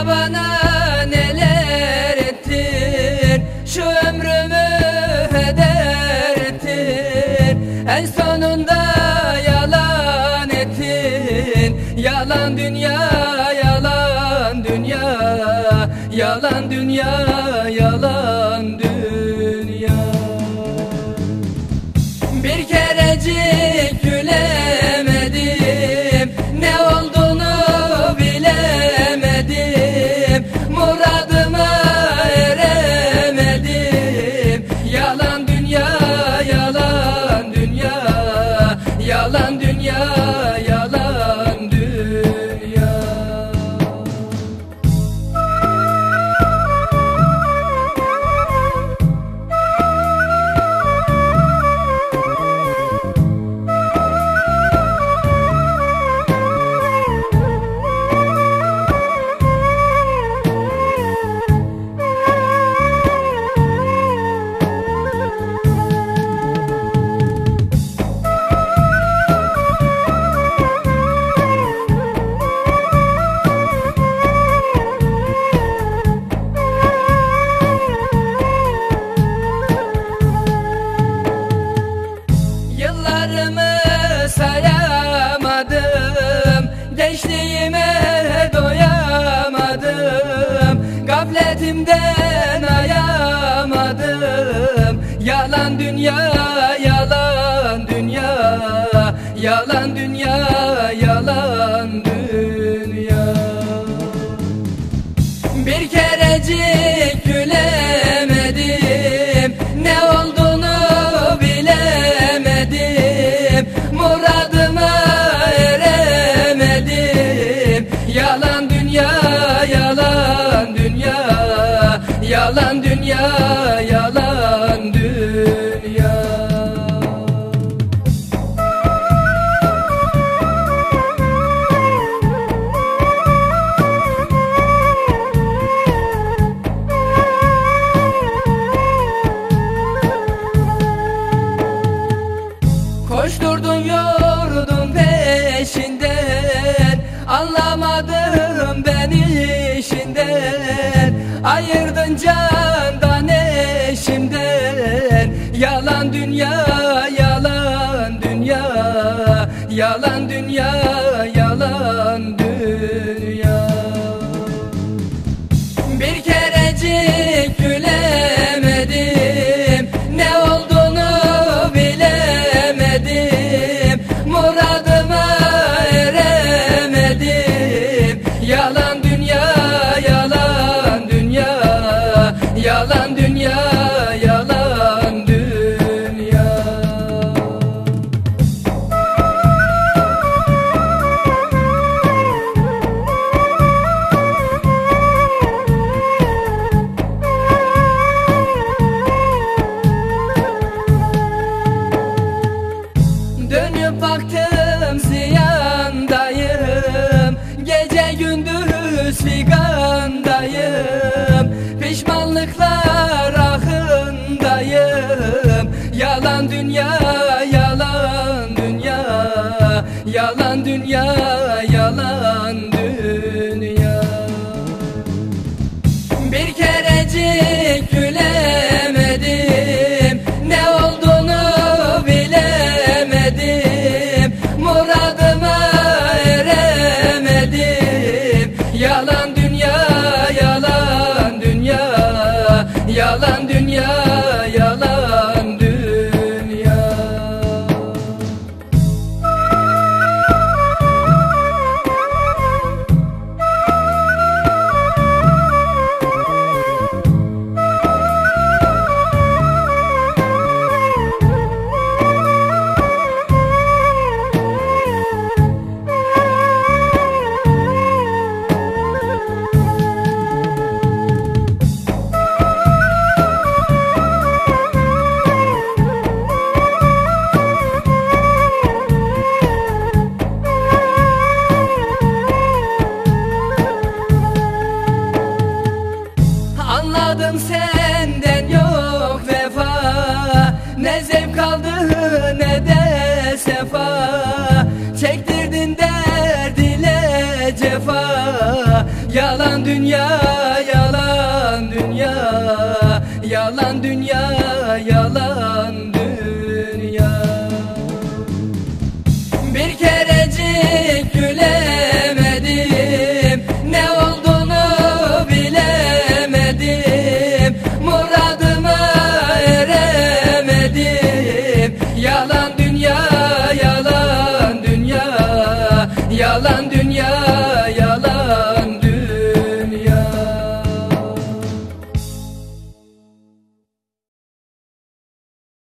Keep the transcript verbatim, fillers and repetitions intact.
bana neler ettin, şu ömrümü heder ettin. En sonunda yalan ettin. Yalan dünya, yalan dünya, yalan dünya, yalan dünya. Bir kerecik gülemedim, ne olduğunu bilemedim, muradıma eremedim. Yalan dünya, yalan dünya, yalan dünya, yalan dünya. Yıllarımı sayamadım, gençliğime doyamadım, gafletimden ayamadım. Yalan dünya, yalan dünya, yalan dünya, yalan dünya. Bir kerecik gülemedim, ne olduğunu bilemedim, muradıma eremedim. Yalan dünya, yalan dünya, yalan dünya, yalan dünya. Koşturdun yordun peşinden, anlamadım ben işinden. Ayırdın candan eşimden. Yalan dünya, yalan dünya, yalan dünya, yalan dünya. Bir kerecik gülemedim, ne olduğunu bilemedim, muradıma eremedim. Yalan dünya, yalan dünya, yalan dünya, yalan dünya. Dönüp baktım ziyandayım, gece gündüz figandayım, pişmanlıklar ahındayım. Yalan dünya, yalan dünya, yalan dünya, yalan dünya. Bir kerecik gülemedim, ne olduğunu bilemedim, muradıma eremedim. Yalan dünya, yalan dünya, yalan dünya, yalan dünya. Anladım senden yok vefa, ne zevk aldı ne de sefa. Çektirdin derd ile cefa, Yalan dünya, yalan dünya, yalan dünya, yalan dünya. Bir kerecik güle